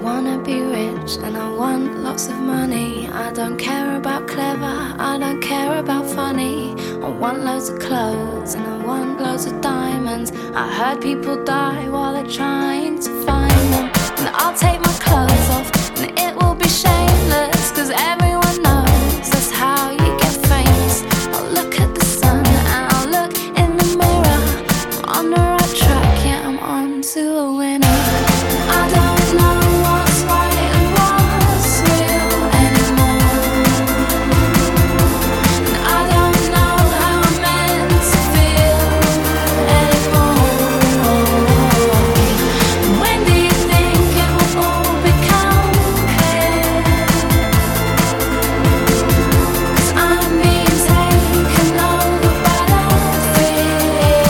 wanna be rich and I want lots of money. I don't care about clever, I don't care about funny. I want loads of clothes and I want loads of diamonds. I heard people die while they're trying to find them. And I'll take my clothes off and it will be shameless, 'cause everyone knows that's how you get famous. I'll look at the sun and I'll look in the mirror. I'm on the right track, yeah, I'm on to a winner. I don't know what's right and what's real anymore. And I don't know how I'm meant to feel anymore. When do you think it will all become clear? 'Cause I'm being taken over by that fear.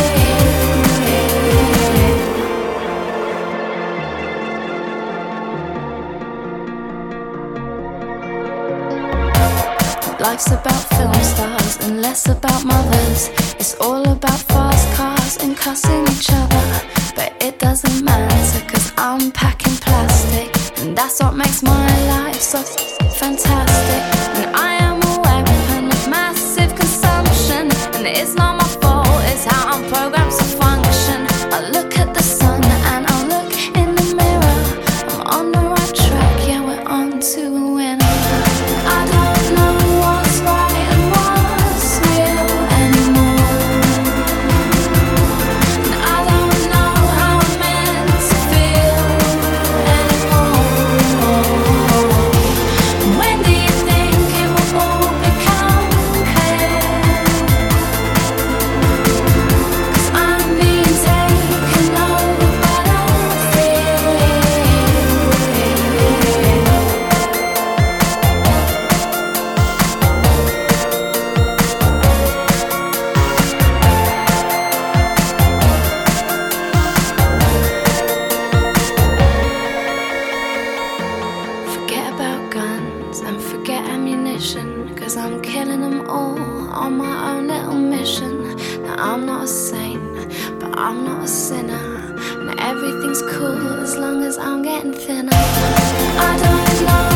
Life's about film stars and less about mothers. It's all about fast cars and cussing each other. But it doesn't matter, 'cause I'm packing plastic, and that's what makes my life so fantastic. And I am a weapon of massive consumption, and it's not my fault, it's how I'm programmed to function. I look at the sun and I look in the mirror. I'm on the right track, yeah, we're on to a winner. I don't know what's right and what's real anymore. And I don't know how I'm meant to feel anymore. When do you think it will all become clear? 'Cause I'm being taken over by that fear. Forget about guns and forget ammunition, 'cause I'm killing them all on my own little mission. Now I'm not a saint, but I'm not a sinner, and everything's cool as long as I'm getting thinner. I don't know